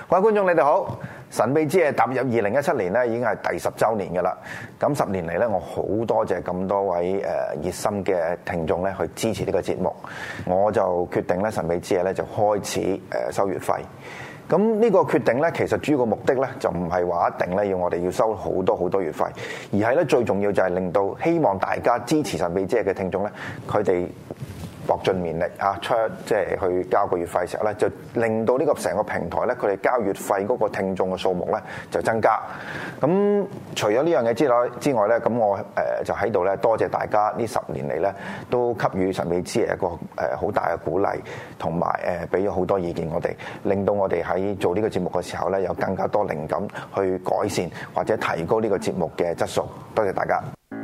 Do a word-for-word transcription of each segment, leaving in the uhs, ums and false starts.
各位觀眾，你哋好！神秘之夜踏入二零一七年咧，已經係第十週年嘅啦。咁十年嚟咧，我好多謝咁多位誒熱心嘅聽眾咧去支持呢個節目，我就決定咧神秘之夜咧就開始誒收月費。咁呢個決定咧，其實主要個目的咧就唔係話一定咧要我哋要收好多好多月費，而係咧最重要就係令到希望大家支持神秘之夜嘅聽眾咧，佢哋搏盡綿力啊，出即係去交個月費嘅時候咧，就令到呢個成個平台咧，佢哋交月費嗰個聽眾嘅數目咧就增加。咁除咗呢樣嘢之外之外咧，咁我誒、呃、就喺度咧多謝大家呢十年嚟咧都給予神秘之夜一個誒好、呃、大嘅鼓勵，同埋誒俾咗好多意見我哋，令到我哋喺做呢個節目嘅時候咧有更加多靈感去改善或者提高呢個節目嘅質素。多謝大家。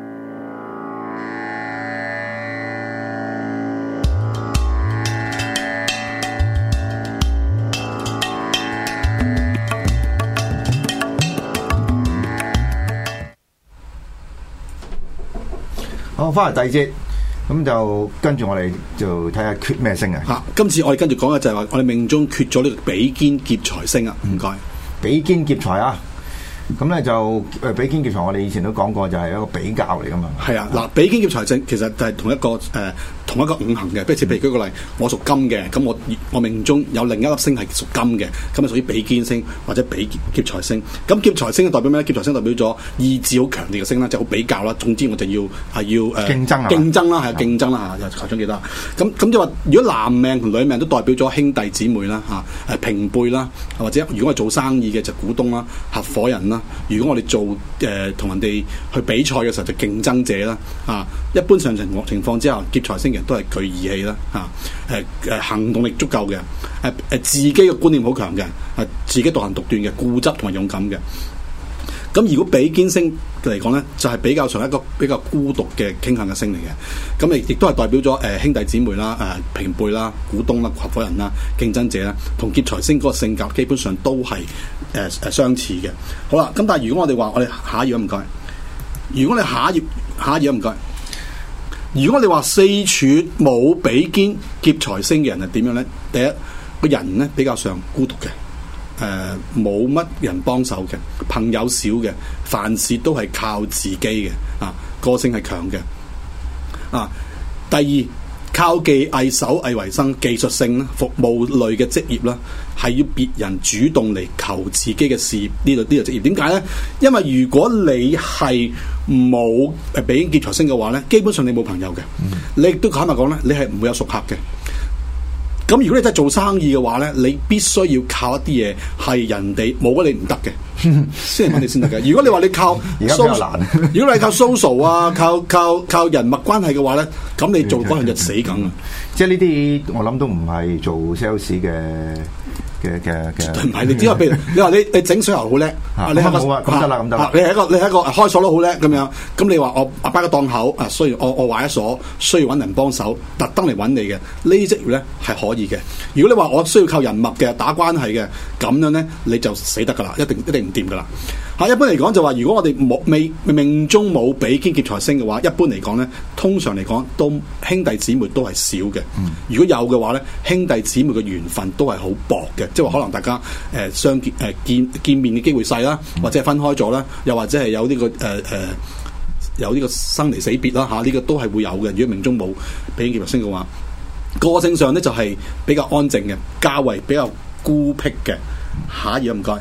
好，翻嚟第二節，咁就跟住我哋就睇下缺咩星啊！ 嚇，今次我哋跟住講嘅就係話，我哋命中缺咗呢個比肩劫財星啊！唔該， 比肩劫財啊！咁咧就誒比肩劫財，我哋以前都講過，就係一個比較嚟噶嘛。係啊，嗱，比肩劫財星其實就係同一個誒、呃、同一個五行嘅，譬如譬如舉個例，我屬金嘅，咁我我命中有另一粒星係屬金嘅，咁啊屬於比肩星或者比劫財星。咁劫財星代表咩咧？劫財星代表咗意志好強烈嘅星啦，就好、是、比較啦。總之我就要係要誒競爭競爭啦，係競爭啦嚇，又求獎記得。咁咁即係話，如果男命同女命都代表咗兄弟姊妹啦嚇，誒平輩啦，或者如果我做生意嘅就股東啦、合夥人啦。如果我哋做誒同、呃、人哋去比賽嘅時候就競爭者啦，啊，一般上情情況之下，劫財星嘅人都係具義氣啦，啊，誒、呃、誒行動力足夠嘅，誒、呃、誒自己嘅觀念好強嘅，啊自己獨行獨斷嘅，固執同埋勇敢嘅。咁如果比肩星嚟講咧，就係、是、比較上一個比較孤獨嘅傾向嘅星嚟嘅。咁亦亦都係代表咗誒、呃、兄弟姊妹啦、誒、呃、平輩啦、股東啦、合夥人啦、競爭者啦，同劫財星嗰個性格基本上都係誒誒相似嘅。好啦，咁但係如果我哋話我哋下一頁唔該，如果你下一頁下一頁唔該，如果你話四柱冇比肩劫財星嘅人係點樣咧？第一個人咧比較上孤獨嘅。誒冇乜人幫手嘅，朋友少嘅，凡事都係靠自己嘅，啊個性係強嘅，啊第二靠技藝手藝為生，技術性啦，服務類嘅職業啦，係要別人主動嚟求自己嘅事業呢度呢個職業。點解咧？因為如果你係冇誒比肩劫財星嘅話咧，基本上你冇朋友嘅，嗯、你亦都坦白講咧，你係唔會有熟客嘅。咁如果你真係做生意嘅話咧，你必須要靠一啲嘢係人哋冇咗你唔得嘅，先係揾你先得嘅。如果你話你靠，而家比較難。如果你靠 social 啊，靠靠靠人脈關係嘅話咧，咁你做嗰樣就死梗啦。即係呢啲，我諗都唔係做 sales 嘅。嘅嘅嘅，唔係你只係譬如你話你你整水喉好叻，你係個咁得啦咁得啦，你係一個你係一個開鎖都好叻咁樣，咁你話我阿爸個檔口啊，需要我我壞一鎖，需要揾人幫手，特登嚟揾你嘅呢啲職業咧係可以嘅。如果你話我需要靠人脈嘅打關係嘅，咁樣咧你就死得噶啦，一定一定唔掂噶啦。嚇，一般嚟講就話，如果我哋冇未命中冇比肩劫財星嘅話，一般嚟講咧，通常嚟講都兄弟姊妹都係少嘅。嗯、如果有嘅話咧，兄弟姊妹嘅緣分都係好薄嘅，即係話可能大家誒、呃、相見誒、呃、見見面嘅機會細啦，或者係分開咗啦，又或者係有呢、這個誒誒、呃呃、有呢個生離死別啦嚇，呢、啊這個都係會有嘅。如果命中冇比肩劫財星嘅話，個性上咧就係、是、比較安靜嘅，較為比較孤僻嘅。下一頁唔該。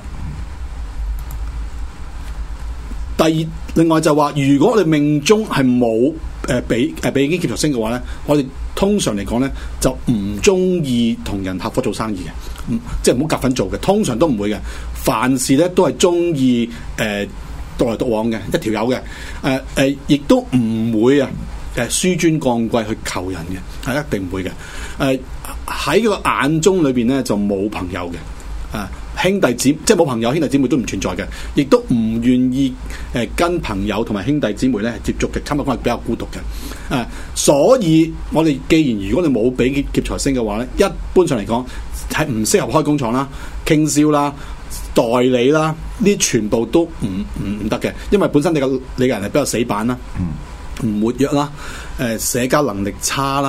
第二，另外就話，如果我哋命中係冇誒比誒比肩劫財星嘅話咧，我哋通常嚟講咧就唔中意同人合夥做生意嘅，嗯，即係唔好夾份做嘅，通常都唔會嘅。凡事咧都係中意誒獨來獨往嘅，一條友嘅，誒誒亦都唔會啊誒紆尊降貴去求人嘅，係一定唔會嘅。誒喺個眼中裏邊咧就冇朋友嘅，啊。兄弟姊即係冇朋友，兄弟姊妹都唔存在嘅，亦都唔願意誒、呃、跟朋友同埋兄弟姊妹咧接觸嘅，親密關係比較孤獨嘅。誒、啊，所以我哋既然如果你冇比劫財星嘅話咧，一般上嚟講係唔適合開工廠啦、傾銷啦、代理啦，呢全部都唔唔唔得嘅，因為本身你個你個人係比較死板啦，唔、嗯、活躍啦，誒、呃、社交能力差啦。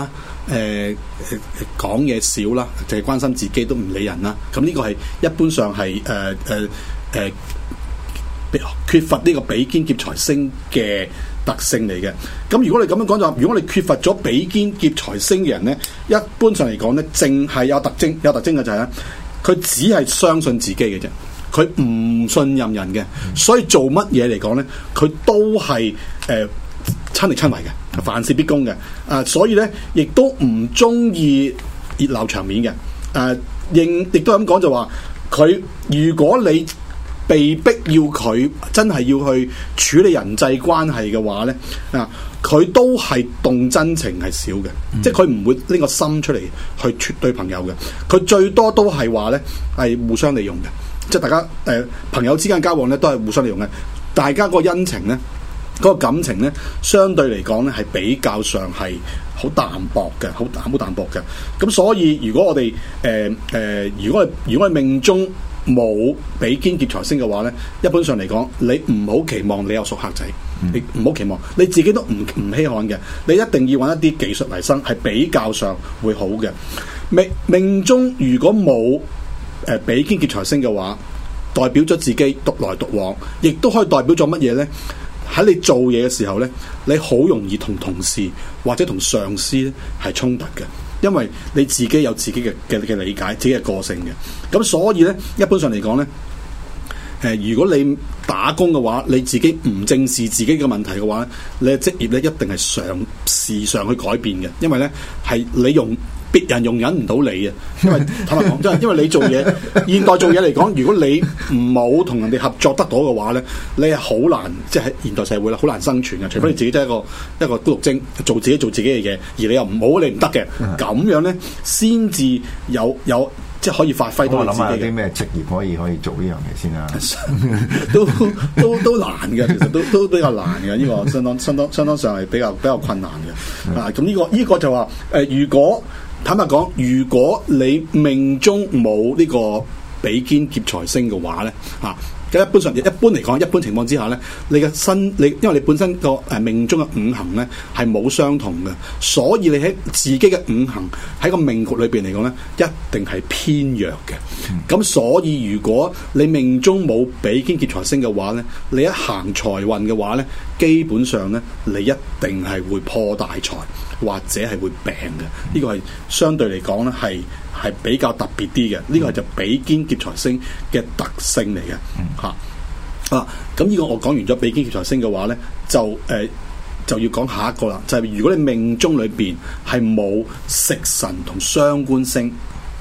誒誒講嘢少啦，就係關心自己都唔理人啦。咁呢個係一般上係誒誒誒缺乏呢個比肩劫財星嘅特性嚟嘅。咁如果你咁樣講就話，如果你缺乏咗比肩劫財星嘅人咧，一般上嚟講咧，淨係有特徵有特徵嘅就係咧，佢只係相信自己嘅啫。佢唔信任人嘅，所以做乜嘢嚟講咧，佢都係誒親力親為嘅，凡事必攻嘅。啊、呃，所以咧，亦都唔中意熱鬧場面嘅。誒、呃，亦亦都咁講就話，佢如果你被逼要佢真係要去處理人際關係嘅話咧，啊，佢都係動真情係少嘅，嗯、即係佢唔會拎個心出嚟去對朋友嘅。佢最多都係話咧係互相利用嘅。即係大家誒、呃、朋友之間交往咧，都係互相利用嘅。大家個恩情咧，嗰、嗰個感情咧，相對嚟講咧，係比較上係好淡薄嘅，好好淡薄嘅。咁所以如果我哋誒誒，如果如果係命中冇比肩劫財星嘅話咧，一般上嚟講，你唔好期望你有熟客仔，嗯、你唔好期望你自己都唔唔稀罕嘅。你一定要揾一啲技術為生，係比較上會好嘅。命命中如果冇誒、呃，比肩劫財星嘅話，代表咗自己獨來獨往，亦都可以代表咗乜嘢咧？喺你做嘢嘅時候咧，你好容易同同事或者同上司咧係衝突嘅，因為你自己有自己嘅嘅嘅理解，自己嘅個性嘅。咁所以咧，一般上嚟講咧，誒、呃，如果你打工嘅話，你自己唔正視自己嘅問題嘅話，你嘅職業咧一定係嘗時常去改變嘅，因為咧係你用。別人容忍唔到你啊，因為坦白講真係，因為你做嘢，現代做嘢嚟講，如果你唔好同人哋合作得到嘅話咧，你係好難，即係喺現代社會啦，好難生存嘅。除非你自己真係一個一個孤獨精，做自己做自己嘅嘢，而你又唔好，你唔得嘅，咁樣咧先至有有即係可以發揮到你自己嘅。 我諗下啲咩職業可以可以做呢樣嘢先啦， 都都都難嘅，其實都都比較難嘅，呢、這個相當相當相當上係比較比較困難嘅。啊，咁呢、這個呢、這個就話誒、呃，如果坦白講，如果你命中冇呢個比肩劫財星嘅話咧，啊，咁一般上一般嚟講，一般情況之下咧，你嘅身你因為你本身個誒命中嘅五行咧係冇相同嘅，所以你喺自己嘅五行喺個命局裏邊嚟講咧，一定係偏弱嘅。咁、嗯、所以如果你命中冇比肩劫財星嘅話咧，你一行財運嘅話咧，基本上咧你一定係會破大財。或者係會病嘅，呢、這個係相對嚟講咧，係係比較特別啲嘅。呢、這個係就比肩劫財星嘅特性嚟嘅，嚇、嗯、啊！咁呢個我講完咗比肩劫財星嘅話咧，就誒、呃、就要講下一個啦。就係、是、如果你命中裏邊係冇食神同傷官星，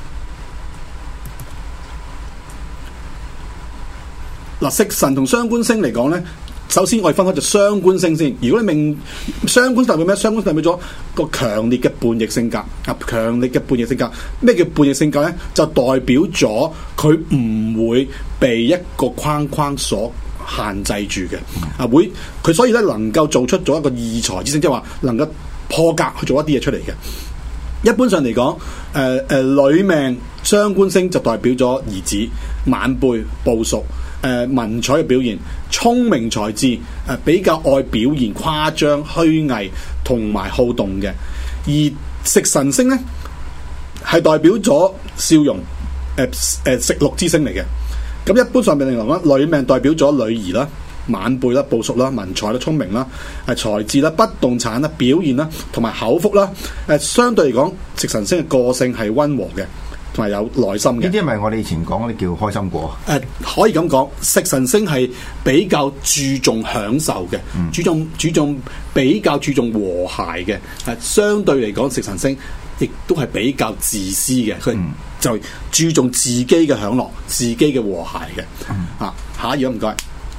嗱、啊、食神同傷官星嚟講咧。首先我哋分開就傷官星先。如果你命傷官代表咩？傷官代表咗個強烈嘅叛逆性格啊！強烈嘅叛逆性格，咩叫叛逆性格咧？就代表咗佢唔會被一個框框所限制住嘅啊！會佢所以咧能夠做出咗一個異才之星，即係話能夠破格去做一啲嘢出嚟嘅。一般上嚟講，誒、呃、誒、呃，女命傷官星就代表咗兒子、晚輩、部屬。誒、呃、文采嘅表現，聰明才智，誒、呃、比較愛表現誇張、虛偽同埋好動嘅。而食神星咧，係代表咗笑容，誒、呃、誒、呃、食祿之星嚟嘅。咁一般上面嚟講，女命代表咗女兒啦、晚輩啦、部屬啦、文采啦、聰明啦、誒才智啦、不動產啦、表現啦同埋口福啦。誒、呃、相對嚟講，食神星嘅個性係溫和嘅。同埋有耐心嘅， 呢啲係咪我哋以前講嗰啲叫開心果？ 誒、呃，可以咁講，食神星係比較注重享受嘅、嗯，注重注重比較注重和諧嘅。誒、呃，相對嚟講，食神星亦都係比較自私嘅，佢就注重自己嘅享樂、自己嘅和諧嘅。嗯、啊，下一頁唔該。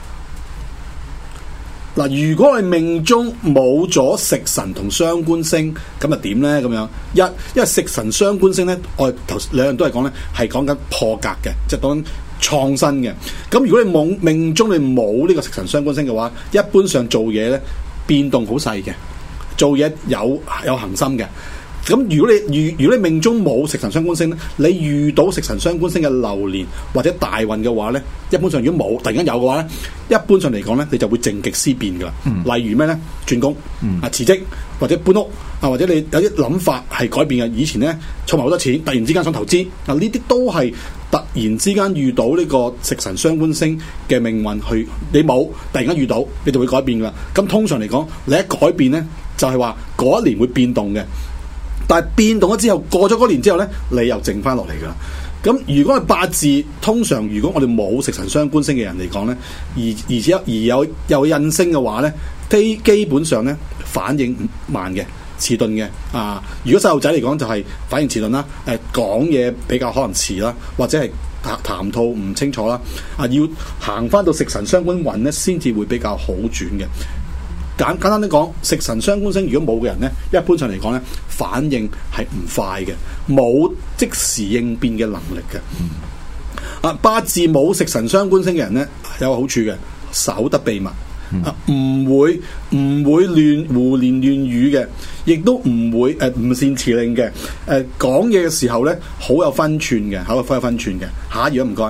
嗱，如果係命中冇咗食神同傷官星，咁啊點咧？咁樣一，因為食神傷官星咧，我哋頭兩樣都係講咧，係講緊破格嘅，即係講緊創新嘅。咁如果你冇命中你冇呢個食神傷官星嘅話，一般上做嘢咧變動好細嘅，做嘢有有恒心嘅。 咁如果你如如果你命中冇食神傷官星咧，你遇到食神傷官星嘅流年或者大運嘅話咧，一般上如果冇突然間有嘅話咧，一般上嚟講咧，你就會靜極思變噶啦。嗯、例如咩咧？轉工、嗯、啊辭職或者搬屋啊，或者你有啲諗法係改變嘅。以前咧儲埋好多錢，突然之間想投資啊，呢啲都係突然之間遇到呢個食神傷官星嘅命運去，你冇突然間遇到，你就會改變噶啦。咁通常嚟講，你一改變咧，就係話嗰一年會變動嘅。但係變動咗之後，過咗嗰年之後咧，你又靜翻落嚟噶啦。咁如果係八字，通常如果我哋冇食神傷官星嘅人嚟講咧，而而且而有有印星嘅話咧，基基本上咧反應慢嘅、遲鈍嘅啊。如果細路仔嚟講就係反應遲鈍啦，誒講嘢比較可能遲啦，或者係談談吐唔清楚啦。啊，要行翻到食神傷官運咧，先至會比較好轉嘅。簡簡單啲講，食神傷官星如果冇嘅人咧，一般上嚟講咧，反應係唔快嘅，冇即時應變嘅能力嘅。嗯、啊，八字冇食神傷官星嘅人咧，有個好處嘅，守得秘密，嗯、啊，唔會唔會亂胡言亂語嘅，亦都唔會誒唔善辭令嘅。誒講嘢嘅時候咧，好有分寸嘅，好有分有分寸嘅。下一頁唔該。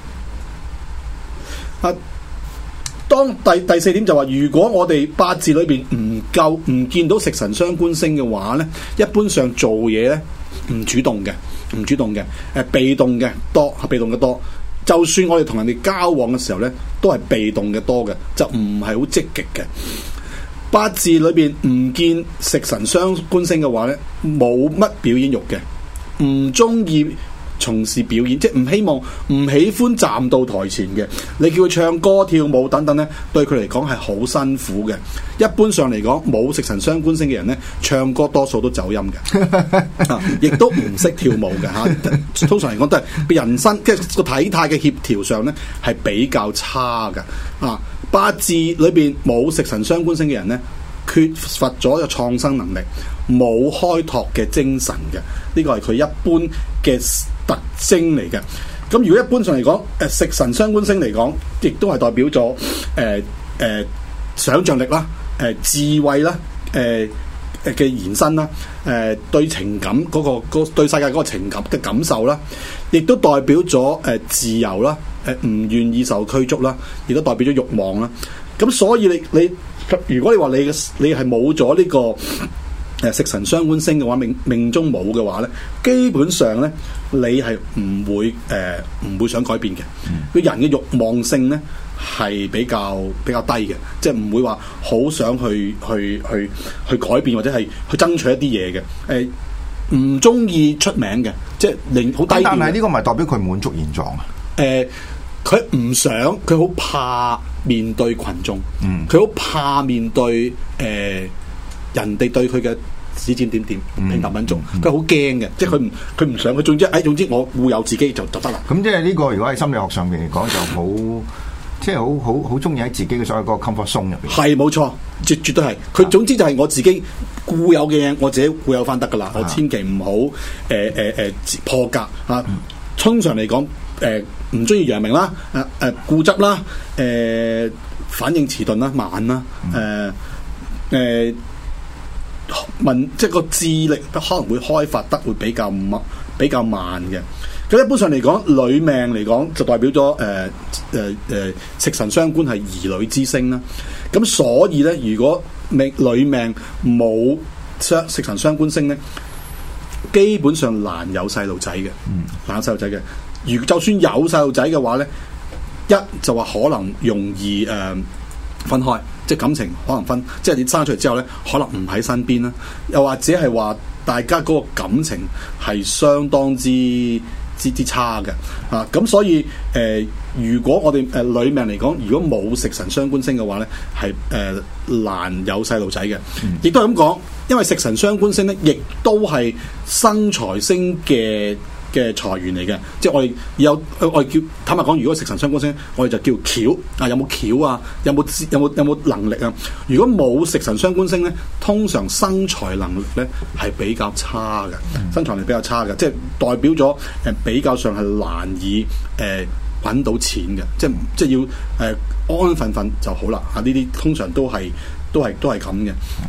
啊。當第第四點就話，如果我哋八字裏邊唔夠唔見到食神傷官星嘅話咧，一般上做嘢咧唔主動嘅，唔主動嘅，誒、呃、被動嘅多，係被動嘅多。就算我哋同人哋交往嘅時候咧，都係被動嘅多嘅，就唔係好積極嘅。八字裏邊唔見食神傷官星嘅話咧，冇乜表演欲嘅，唔中意從事表演，即係唔希望、唔喜歡站到台前嘅。你叫佢唱歌、跳舞等等咧，對佢嚟講係好辛苦嘅。一般上嚟講，冇食神傷官星嘅人咧，唱歌多數都走音嘅，亦、啊、都唔識跳舞嘅嚇、啊。通常嚟講都係人生即係個體態嘅協調上咧係比較差嘅。啊，八字裏邊冇食神傷官星嘅人咧，缺乏咗個創新能力，冇開拓嘅精神嘅，呢個係佢一般嘅特徵嚟嘅。咁如果一般上嚟講，誒食神傷官星嚟講，亦都係代表咗誒誒想像力啦、誒、呃、智慧啦、誒誒嘅延伸啦、誒、呃、對情感嗰、嗰個、嗰個對世界嗰個情感嘅感受啦，亦都代表咗誒、呃、自由啦、誒唔願意受拘束啦，亦都代表咗慾望啦。咁所以你你如果你話你嘅你係冇咗呢個誒食神傷官星嘅話，命命中冇嘅話咧，基本上咧你係唔會誒唔、呃、會想改變嘅。佢、嗯、人嘅慾望性咧係比較比較低嘅，即係唔會話好想去去去去改變或者係去爭取一啲嘢嘅。誒唔中意出名嘅，即係令好低。但係呢個咪代表佢滿足現狀啊？ 誒、呃，佢唔想，佢好怕面對群眾，佢好、嗯、怕面對誒、呃、人哋對佢嘅指指點點平頭品足，佢好驚嘅，即係佢唔佢唔想，佢總之誒總之我護有自己就就得啦。 咁即係呢個如果喺心理學上面嚟講就好，即係好好好中意喺自己嘅所謂個 comfort zone 入邊。係冇錯， 絕絕對係。佢總之就係我自己固有嘅嘢，我自己固有翻得噶啦。我千祈唔好誒誒誒破格啊。通常嚟講，誒唔中意揚名啦，誒、呃、誒固執啦，誒、呃、反應遲鈍啦，慢啦，誒、呃、誒。問即係個智力可能會開發得會比較慢，比較慢嘅。咁一般上嚟講，女命嚟講就代表咗誒誒誒食神傷官係兒女之星啦。咁所以咧，如果命女命冇傷食神傷官星咧，基本上難有細路仔嘅，嗯、難有細路仔嘅。如就算有細路仔嘅話咧，一就話可能容易誒、呃、分開。即係感情可能分，即係你生出嚟之後咧，可能唔喺身邊啦，又或者係話大家嗰個感情係相當之之之差嘅啊！咁所以誒、呃，如果我哋誒、呃、女命嚟講，如果冇食神傷官星嘅話咧，係誒、呃、難有細路仔嘅，亦、嗯、都係咁講，因為食神傷官星咧，亦都係生財星嘅嘅財源嚟嘅，即係我哋有我哋叫坦白講，如果食神傷官星，我哋就叫巧啊，有冇巧啊？有冇有冇有冇能力啊？如果冇食神傷官星咧，通常生財能力咧係比較差嘅，嗯、生財能力比較差嘅，即係代表咗誒、呃、比較上係難以誒揾、呃、到錢嘅，即係即係要誒、呃、安安分分就好啦。啊，呢啲通常都係都係都係咁嘅。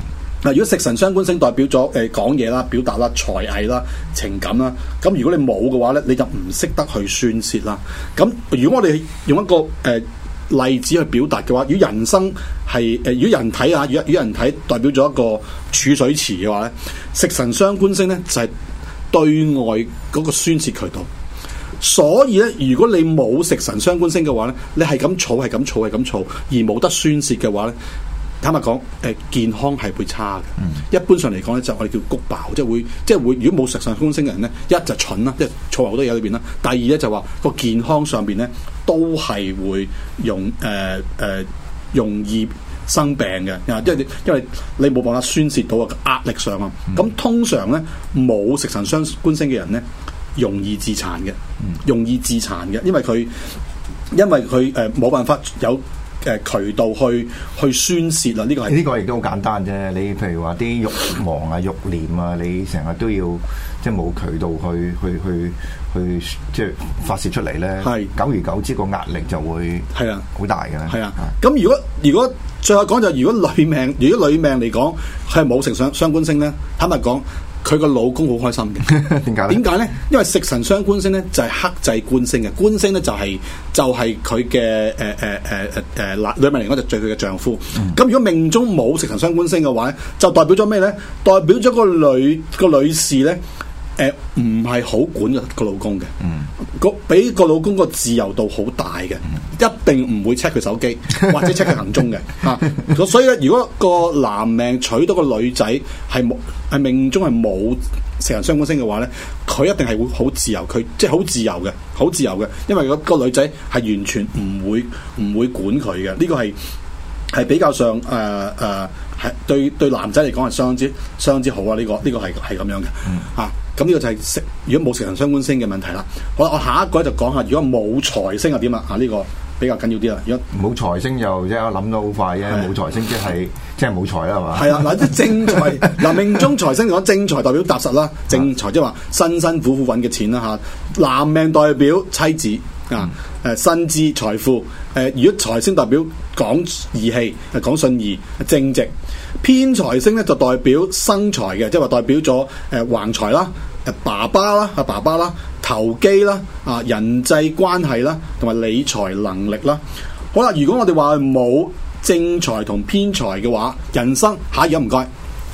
嗱，如果食神傷官星代表咗誒講嘢啦、表達啦、才藝啦、情感啦，咁如果你冇嘅話咧，你就唔識得去宣洩啦。咁如果我哋用一個誒、呃、例子去表達嘅話，如果人生係誒，如果人體啊，如果如果人體代表咗一個儲水池嘅話咧，食神傷官星咧就係、是、對外嗰個宣洩渠道。所以咧，如果你冇食神傷官星嘅話咧，你係咁儲、係咁儲、係咁儲，而冇得宣洩嘅話咧，坦白講，誒、呃、健康係會差嘅。嗯、一般上嚟講咧，就我哋叫谷爆，即係會，即係會。如果冇食神傷官星嘅人咧，一就蠢啦，即係儲好多嘢喺裏邊啦。第二咧就話個健康上邊咧都係會容誒誒、呃呃、容易生病嘅，因為因為你冇辦法宣泄到個壓力上啊。咁、嗯、通常咧冇食神傷官星嘅人咧，容易自殘嘅，容易自殘嘅，因為佢因為佢誒冇辦法有。誒渠道去去宣泄啦，呢、這個係呢個亦都好簡單啫。你譬如話啲慾望啊、慾念啊，你成日都要即係冇渠道去去去去即係發泄出嚟咧。係是久而久之個壓力就會係啊好大嘅。係啊，咁、啊、如果如果最後講就如果女命，如果女命嚟講佢係冇食傷傷官星咧，坦白講。佢個老公好開心嘅，點解咧？點解咧？因為食神傷官星咧就係、是、克制官星嘅，官星咧就係、是、就係佢嘅誒誒誒誒誒男女命嚟講就最佢嘅丈夫。咁、嗯、如果命中冇食神傷官星嘅話咧，就代表咗咩咧？代表咗個女個女士咧，誒唔係好管個老公嘅，個俾個老公個自由度好大嘅，嗯、一定唔會 check 佢手機或者 check 佢行蹤嘅嚇。所以咧，如果個男命娶到個女仔係冇係命中係冇食神傷官星嘅話咧，佢一定係會好自由，佢即係好自由嘅，好自由嘅，因為個個女仔係完全唔會唔會管佢嘅。呢、這個係係比較上誒誒係對對男仔嚟講係相當之相當之好啊！呢、這個呢、這個係係咁樣嘅嚇。嗯啊咁呢個就係食，如果冇食神傷官星嘅問題啦。好啦，我下一個就講下，如果冇財星又點啊？啊，呢、這個比較緊要啲啦。如果冇財星就即係諗到好快啫，冇財星即係即係冇財啦，係嘛？ 係啊，嗱，即係正財嗱，命中財星嚟講，正財代表踏實啦，正財即係話辛辛苦苦揾嘅錢啦嚇。男命代表妻子啊，誒身資財富。誒，如果財星代表講義氣，係講信義正直。偏財星咧就代表生財嘅，即係話代表咗誒橫財啦、誒爸爸啦、阿爸爸啦、投機啦、啊人際關係啦，同埋理財能力啦。好啦，如果我哋話冇正財同偏財嘅話，人生下一頁唔該，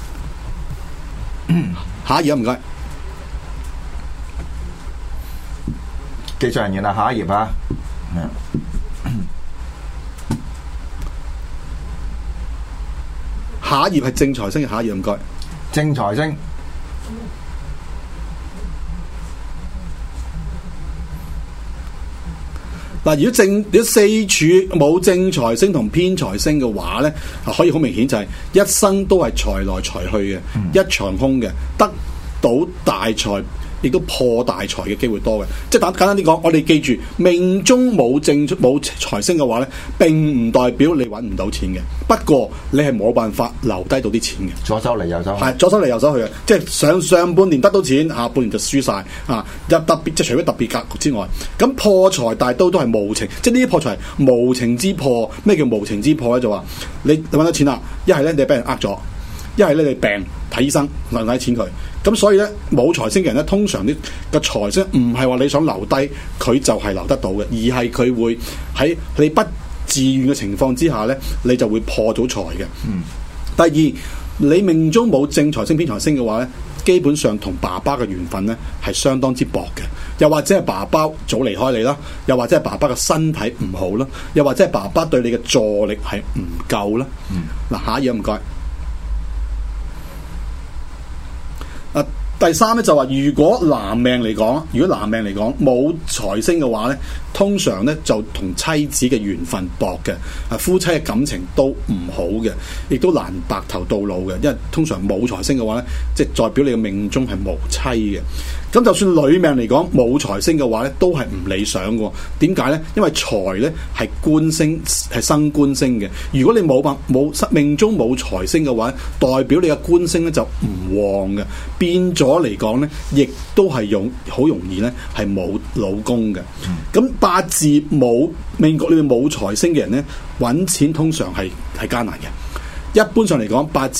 下一頁唔該， 技術人員啊，下一頁啊。 下一頁係正財星嘅下一頁唔該， 正財星嗱，如果正如果四柱冇正財星同偏財星嘅話咧，可以好明顯就係一生都係財來財去嘅，嗯、一場空嘅，得到大財。亦都破大財嘅機會多嘅，即係簡簡單啲講，我哋記住命中冇正冇財星嘅話咧，並唔代表你揾唔到錢嘅。不過你係冇辦法留低到啲錢嘅。 左手嚟右手去， 係左手嚟右手去嘅，即係上上半年得到錢，下半年就輸晒啊！特別即係除咗特別格局之外，咁破財大都都係無情，即係呢啲破財係無情之破。咩叫無情之破咧？就話你你揾到錢啦，一係咧你俾人呃咗，一係咧你病睇醫生攞唔錢佢。咁所以咧，冇財星嘅人咧，通常啲個財星唔係話你想留低佢就係留得到嘅，而係佢會喺你不自願嘅情況之下咧，你就會破咗財嘅。嗯。第二，你命中冇正財星偏財星嘅話咧，基本上同爸爸嘅緣分咧係相當之薄嘅，又或者係爸爸早離開你啦，又或者係爸爸嘅身體唔好啦，又或者係爸爸對你嘅助力係唔夠啦。嗯。嗱，下一頁唔該。啊，第三咧就話，如果男命嚟講，如果男命嚟講冇財星嘅話咧，通常咧就同妻子嘅緣分薄嘅，啊夫妻嘅感情都唔好嘅，亦都難白頭到老嘅，因為通常冇財星嘅話咧，即係代表你嘅命中係無妻嘅。咁就算女命嚟講冇財星嘅話咧，都係唔理想嘅。點解咧？因為財咧係官星，係生官星嘅。如果你冇辦冇命中冇財星嘅話，代表你嘅官星咧就唔旺嘅，變咗嚟講咧，亦都係用好容易咧係冇老公嘅。咁、嗯、八字冇命局裏面冇財星嘅人咧，揾錢通常係係艱難嘅。一般上嚟講，八字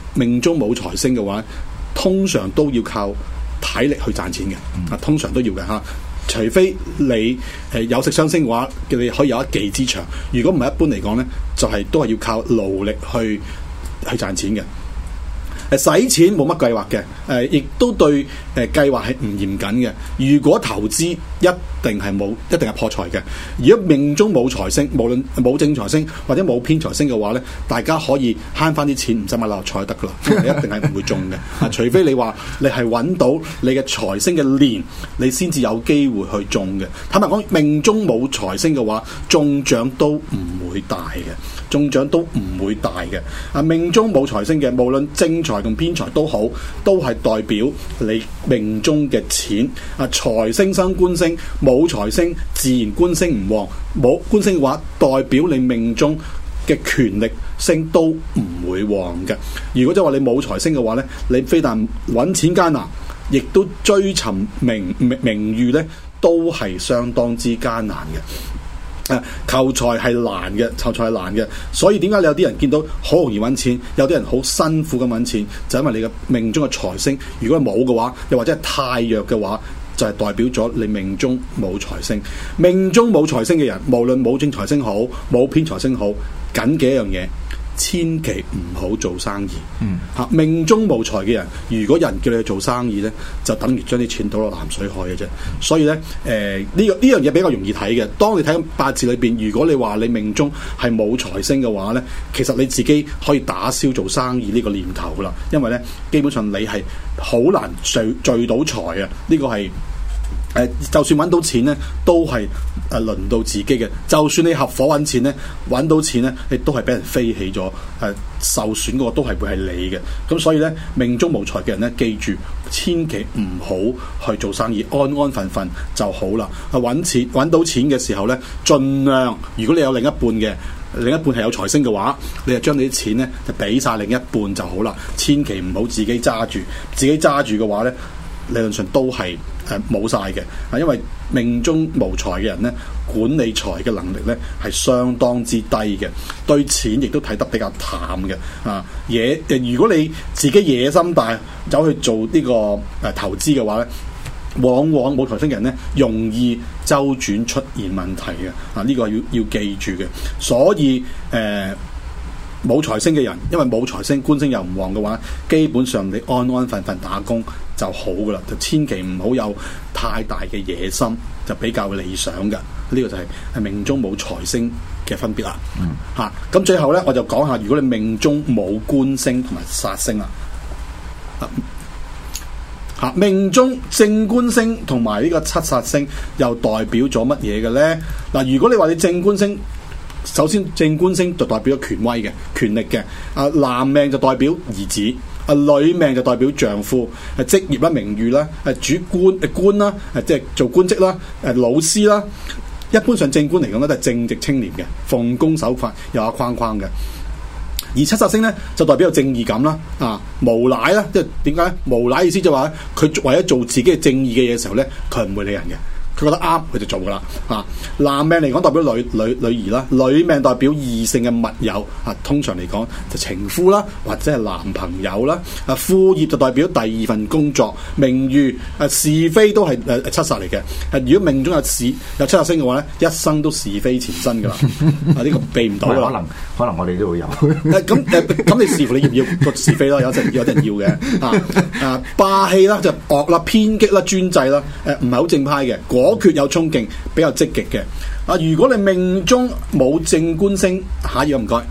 命中冇財星嘅話，通常都要靠體力去賺錢嘅，啊，通常都要嘅嚇。除非你誒、呃、有食傷星嘅話，叫你可以有一技之長。如果唔係一般嚟講咧，就係、是、都係要靠勞力去去賺錢嘅。誒使錢冇乜計劃嘅，誒、呃、亦都對誒、呃、計劃係唔嚴謹嘅。如果投資一定係冇，一定係破財嘅。如果命中冇財星，無論冇正財星或者冇偏財星嘅話咧，大家可以慳翻啲錢，唔使買六合彩得噶啦，因為一定係唔會中嘅。啊，除非你話你係揾到你嘅財星嘅年，你先至有機會去中嘅。坦白講，命中冇財星嘅話，中獎都唔會大嘅，中獎都唔會大嘅。啊，命中冇財星嘅，無論正財同偏財都好，都係代表你命中嘅錢。啊，財星生官星，冇財星自然官星唔旺。冇官星嘅話，代表你命中嘅權力星都唔會旺嘅。如果即係話你冇財星嘅話咧，你非但揾錢艱難，亦都追尋名名名譽咧，都係相當之艱難嘅。啊，求財係難嘅，求財係難嘅，所以點解你有啲人見到好容易揾錢，有啲人好辛苦咁揾錢，就因為你嘅命中嘅財星，如果冇嘅話，又或者係太弱嘅話，就係代表咗你命中冇財星。命中冇財星嘅人，無論冇正財星好，冇偏財星好，緊記一樣嘢，千祈唔好做生意。嗯，嚇，命中無財嘅人，如果人叫你去做生意咧，就等於將啲錢倒落鹹水海嘅啫。所以咧，誒、呃、呢、這個呢樣嘢比較容易睇嘅。當你睇緊八字裏邊，如果你話你命中係冇財星嘅話咧，其實你自己可以打消做生意呢個念頭噶啦。因為咧，基本上你係好難聚聚到財啊。呢、這個係。誒、呃，就算揾到錢咧，都係誒輪到自己嘅。就算你合夥揾錢咧，揾到錢咧，你都係俾人飛起咗。誒、呃，受損嗰個都係會係你嘅。咁所以咧，命中無財嘅人咧，記住千祈唔好去做生意，安安分分就好啦。啊，揾錢揾到錢嘅時候咧，盡量如果你有另一半嘅，另一半係有財星嘅話，你就將你啲錢咧就俾晒另一半就好啦。千祈唔好自己揸住，自己揸住嘅話咧，理論上都係誒冇晒嘅。啊，因為命中無財嘅人咧，管理財嘅能力咧係相當之低嘅，對錢亦都睇得比較淡嘅。啊，野誒，如果你自己野心大，走去做呢、這個誒、呃、投資嘅話咧，往往冇財星嘅人咧，容易周轉出現問題嘅。啊，呢、這個要要記住嘅。所以誒，冇、呃、財星嘅人，因為冇財星，官星又唔旺嘅話，基本上你安安分分打工就好噶啦，就千祈唔好有太大嘅野心，就比較理想嘅。呢、這個就係係命中冇財星嘅分別啦。嗯，嚇、啊，咁最後咧，我就講下，如果你命中冇官星同埋煞星啦，嚇、啊，命中正官星同埋呢個七煞星又代表咗乜嘢嘅咧？嗱、啊，如果你話你正官星，首先正官星就代表咗權威嘅、權力嘅。啊，男命就代表兒子。啊，女命就代表丈夫，係職業啦、名譽啦、係主官誒官啦，誒即係做官職啦、誒老師啦。一般上正官嚟講咧，都係正直清廉嘅，奉公守法，有一框框嘅。而七煞星咧就代表有正義感啦，啊無賴啦，即係點解咧？無賴意思就話佢為咗做自己嘅正義嘅嘢嘅時候咧，佢唔會理人嘅。佢覺得啱，佢就做噶啦。啊，男命嚟講代表女女女兒啦，女命代表異性嘅密友。啊，通常嚟講就情夫啦，或者係男朋友啦。啊，副業就代表第二份工作，名譽啊是非都係誒七煞嚟嘅。啊，如果命中有是有七煞星嘅話咧，一生都是非纏身噶啦。啊，呢、這個避唔到噶。 可能可能我哋都會有。 誒咁誒咁，你視乎你要唔要個是非啦。有陣有啲人要嘅。啊啊，霸氣啦，就惡啦，偏激啦，專制啦。誒唔係好正派嘅。果決有衝勁，比較積極嘅。啊，如果你命中冇正官星，下一頁唔該。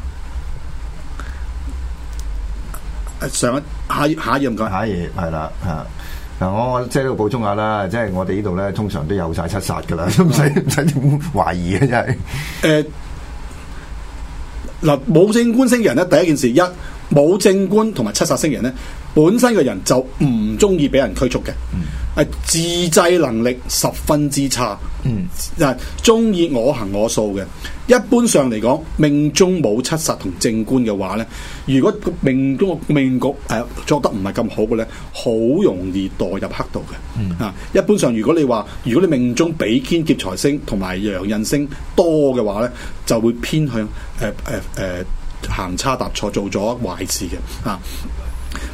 上一下一下一頁唔該。 下一頁係啦嚇。嗱，我我即係呢度補充下啦，即係我哋呢度咧，通常都有晒七煞噶啦，都唔使唔使點懷疑嘅真係。誒嗱、呃，冇正官星嘅人咧，第一件事一冇正官同埋七煞星嘅人咧，本身嘅人就唔中意俾人驅逐嘅。嗯。係自制能力十分之差，嗯，啊，中意我行我素嘅。一般上嚟講，命中冇七煞同正官嘅話咧，如果命中命局誒、呃、做得唔係咁好嘅咧，好容易墮入黑道嘅。嗯、啊，一般上如果你話，如果你命中比肩劫財星同埋陽刃星多嘅話咧，就會偏向誒誒誒行差踏錯，做咗壞事嘅。啊。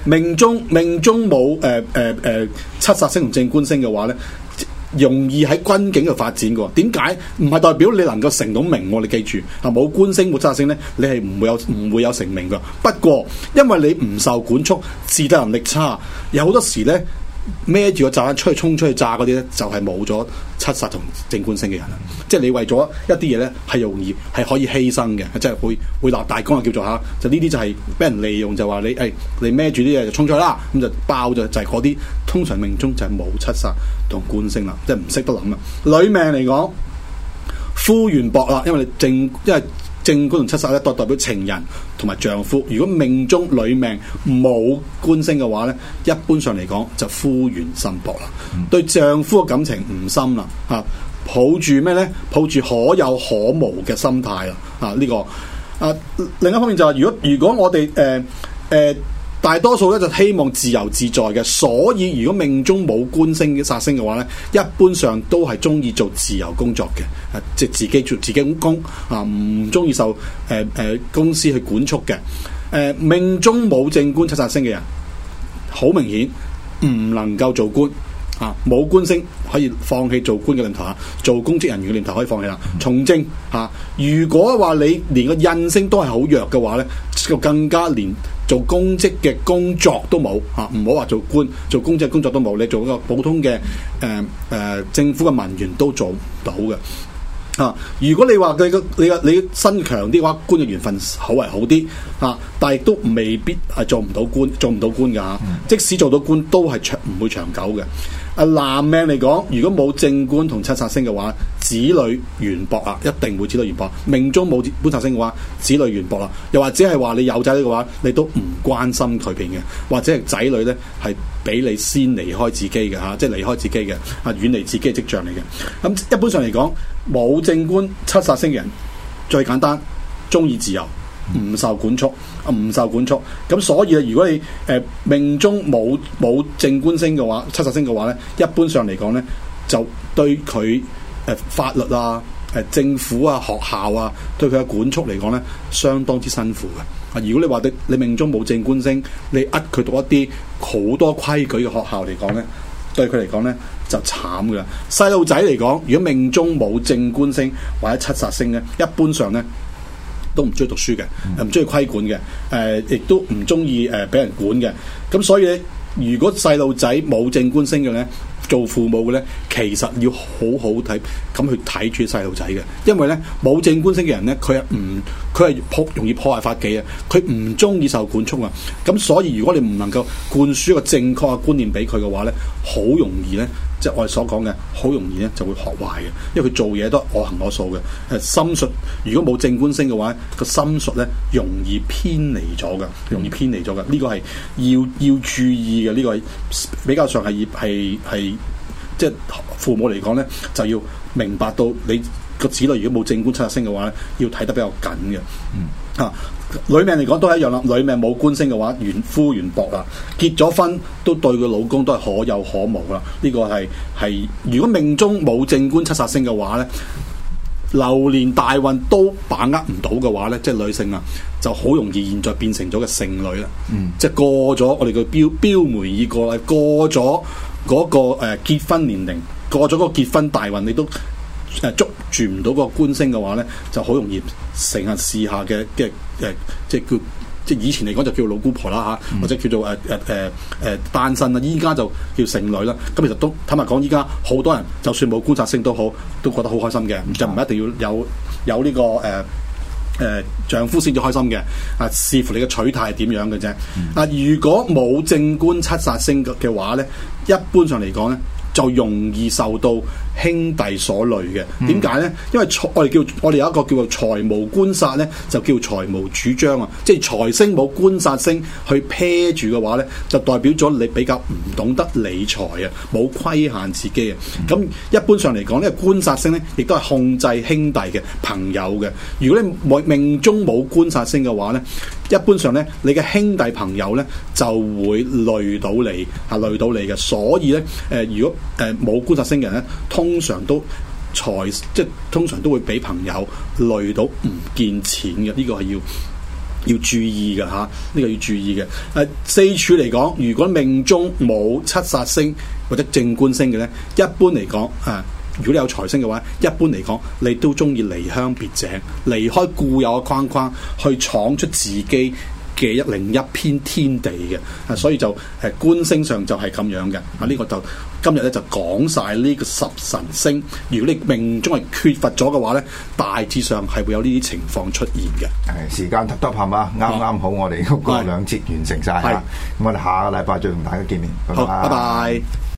命中命中冇誒誒誒七煞星同正官星嘅話咧，容易喺軍警度發展嘅。點解？唔係代表你能夠成到名喎，你記住啊！冇官星冇七煞星咧，你係唔會有唔會有成名嘅。不過因為你唔受管束，自制能力差，有好多時咧。孭住個炸彈出去衝出去炸嗰啲咧，就係冇咗七煞同正官星嘅人啦。即係你為咗一啲嘢咧，係容易係可以犧牲嘅，即係會會立大功啊，叫做嚇。就呢啲就係俾人利用，就話你誒、哎、你孭住啲嘢就衝出去啦，咁就爆咗。就係嗰啲通常命中就係冇七煞同官星啦，即係唔識得諗啦。女命嚟講，夫緣薄啦，因為你正因為。正官同七煞咧，代代表情人同埋丈夫。如果命中女命冇官星嘅話咧，一般上嚟講就夫緣甚薄啦，嗯、對丈夫嘅感情唔深啦，嚇、啊、抱住咩咧？抱住可有可無嘅心態啦，啊呢、這個啊另一方面就係、是、如果如果我哋誒誒大多數咧就希望自由自在嘅，所以如果命中冇官星嘅煞星嘅話咧，一般上都係中意做自由工作嘅，啊即係自己做自己工啊，唔中意受誒誒、呃呃、公司去管束嘅。誒、呃、命中冇正官七煞星嘅人，好明顯唔能夠做官啊，冇官星可以放棄做官嘅念頭啊，做公職人員嘅念頭可以放棄啦。從政啊，如果話你連個印星都係好弱嘅話咧，就更加連做公職嘅工作都冇嚇，唔好話做官，做公職嘅工作都冇，你做一個普通嘅誒誒政府嘅文員都做唔到嘅。啊！如果你話佢個你個你身強啲嘅話，官嘅緣分好為好啲啊，但係都未必係做唔到官，做唔到官㗎嚇。嗯、即使做到官，都係長唔會長久嘅。啊，男命嚟講，如果冇正官同七煞星嘅話，子女緣薄啊，一定會子女緣薄。命中冇官煞星嘅話，子女緣薄啦。又或者係話你有仔女嘅話，你都唔關心佢邊嘅，或者係仔女咧係俾你先離開自己嘅嚇、啊，即係離開自己嘅啊，遠離自己嘅跡象嚟嘅。咁、啊、一般上嚟講，冇正官七煞星嘅人，最簡單，中意自由，唔受管束，啊唔受管束。咁所以啊，如果你誒、呃、命中冇冇正官星嘅話，七煞星嘅話咧，一般上嚟講咧，就對佢誒、呃、法律啊、誒、呃、政府啊、學校啊，對佢嘅管束嚟講咧，相當之辛苦嘅。啊，如果你話你你命中冇正官星，你呃佢讀一啲好多規矩嘅學校嚟講咧，對佢嚟講咧就慘噶啦。細路仔嚟講，如果命中冇正官星或者七煞星咧，一般上咧都唔中意讀書嘅，唔中意規管嘅，誒、呃、亦都唔中意誒俾人管嘅。咁所以咧，如果細路仔冇正官星嘅咧，做父母嘅咧，其實要好好睇咁去睇住細路仔嘅，因為咧冇正官星嘅人咧，佢係唔佢係破容易破壞法紀啊，佢唔中意受管束啊。咁所以如果你唔能夠灌輸一個正確嘅觀念俾佢嘅話咧，好容易咧，即係我哋所講嘅，好容易咧就會學壞嘅，因為佢做嘢都我行我素嘅。誒心術如果冇正官星嘅話，個心術咧容易偏離咗嘅，容易偏離咗嘅。呢、這個係要要注意嘅，呢、這個係比較上係係係即係父母嚟講咧，就要明白到你個子女如果冇正官七煞星嘅話咧，要睇得比較緊嘅。嗯啊，女命嚟講都係一樣啦。女命冇官星嘅話，緣夫緣薄啦，結咗婚都對佢老公都係可有可無啦。呢、這個係係如果命中冇正官七煞星嘅話咧，流年大運都把握唔到嘅話咧，即係女性啊，就好容易現在變成咗個剩女啦。嗯，即係過咗我哋嘅標標梅已過啦，過咗嗰、那個誒、呃、結婚年齡，過咗嗰個結婚大運，你都誒捉住唔到個官星嘅話咧，就好容易成日試下嘅嘅誒，即係叫即係以前嚟講就叫老姑婆啦嚇，嗯、或者叫做誒誒誒誒單身啦，依家就叫剩女啦。咁其實都坦白講，依家好多人就算冇官煞星都好，都覺得好開心嘅，嗯、就唔一定要有有呢、這個誒誒、呃呃、丈夫先至開心嘅。啊，視乎你嘅取態係點樣嘅啫。嗯、啊，如果冇正官七煞星嘅話咧，一般上嚟講咧，就容易受到兄弟所累嘅。點解咧？因為我哋叫我哋有一個叫做財無官煞咧，就叫財無主張啊。即係財星冇官煞星去啤住嘅話咧，就代表咗你比較唔懂得理財啊，冇規限自己啊。咁、嗯、一般上嚟講，呢個官煞星咧，亦都係控制兄弟嘅朋友嘅。如果你冇命中冇官煞星嘅話咧，一般上咧，你嘅兄弟朋友咧就會累到你啊，累到你嘅。所以咧，誒、呃、如果誒冇、呃、官煞星嘅人咧，通常都財即係通常都會俾朋友累到唔見錢嘅。呢、這個係要要注意嘅嚇，呢、這個要注意嘅。誒、呃、四柱嚟講，如果命中冇七煞星或者正官星嘅咧，一般嚟講啊。如果你有財星嘅話，一般嚟講，你都中意離鄉別井，離開固有嘅框框，去闖出自己嘅一另一片天地嘅。啊，所以就誒官星上就係咁樣嘅。啊，呢個就今日咧就講晒呢個十神星。如果你命中係缺乏咗嘅話咧，大致上係會有呢啲情況出現嘅。 係時間得合嘛，啱啱好我哋嗰個兩節完成晒嚇。咁我哋下個禮拜再同大家見面。 好，拜拜。